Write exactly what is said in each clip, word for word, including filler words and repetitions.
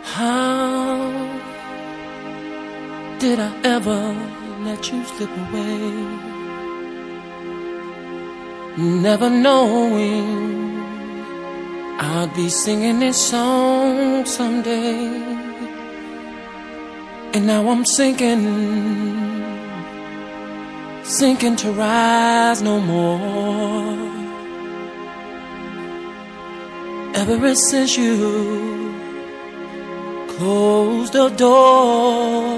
How did I ever let you slip away? Never knowing I'd be singing this song someday. And now I'm sinking, sinking to rise no more. Ever since you closed the door,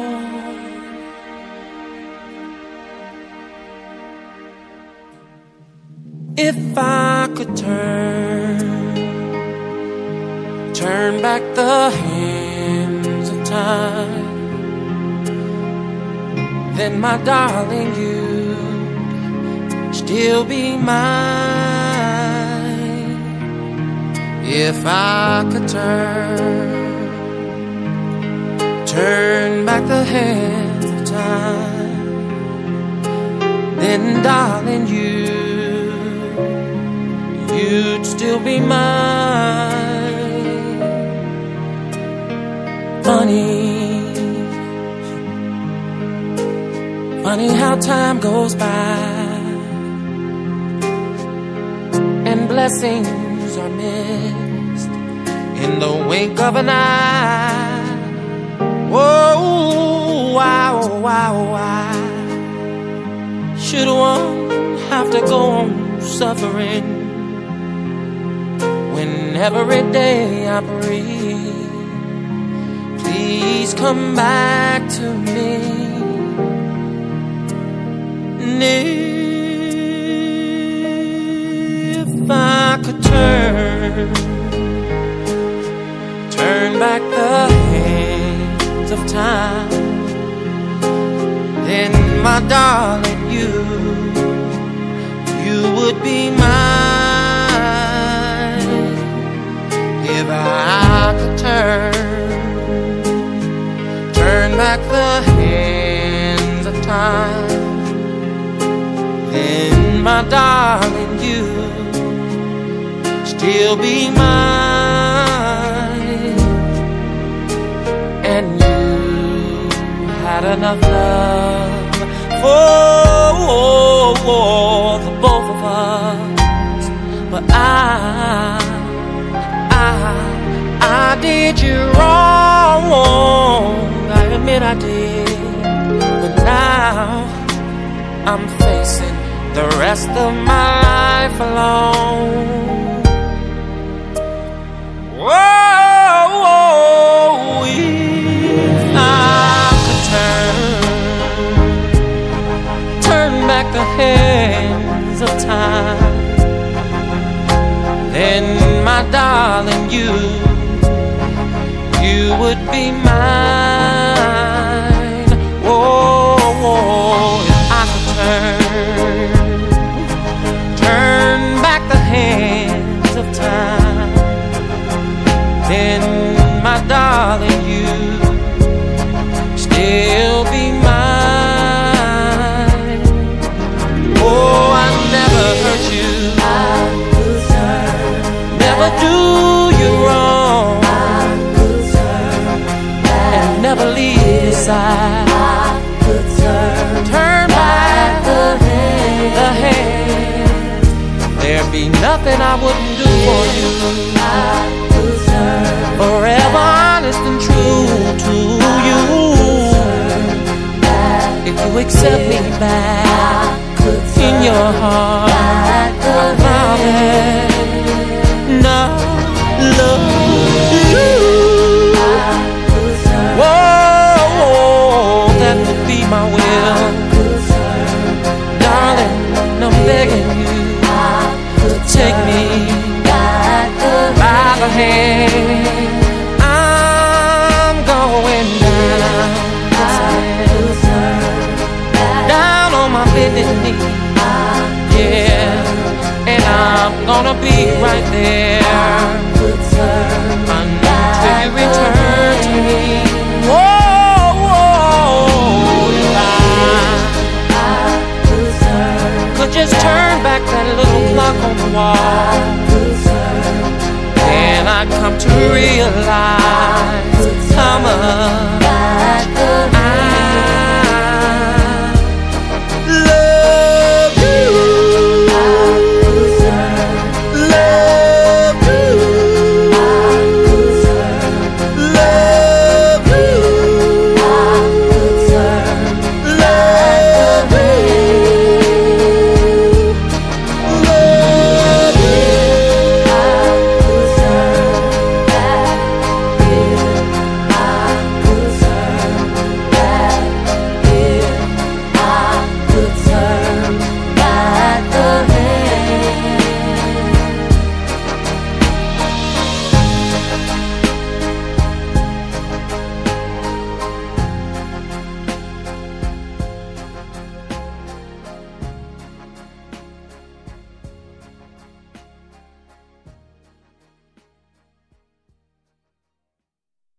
if I could turn, turn back the hands of time, then my darling, you'd still be mine. If I could turn, turn back the hands of time, then darling, you, you'd still be mine. Funny, funny how time goes by and blessings are missed in the wink of an eye. Whoa, wow, wow, why should one have to go on suffering when every day I breathe? Please come back to me. And if I could turn, turn back the hands of time, then my darling, you, you would be mine. If I could turn, turn back the hands of time, then my darling, you still be mine. And you had enough love for the both of us, but I, I, I did you wrong. I admit I did, but now I'm facing the rest of my life alone. Whoa, whoa, if I could turn, turn back the hands of time, then my darling, you, you would be mine. Whoa, whoa, if I could turn, turn back the hands of time, then my darling, you still be mine. Oh, I never hurt you, never do you wrong, and never leave your side. Turn back the hands, there'd be nothing I wouldn't do for you. Forever honest and true to you. If you accept me back in your heart, I promise not love you. Whoa, that would be my will. Darling, I'm begging you to take me by the hand. I'm going down, down on my bended knee, yeah, and I'm gonna be right there until you return to me. Whoa, whoa, if I could just turn back that little clock on the wall, and I'd come to realize love.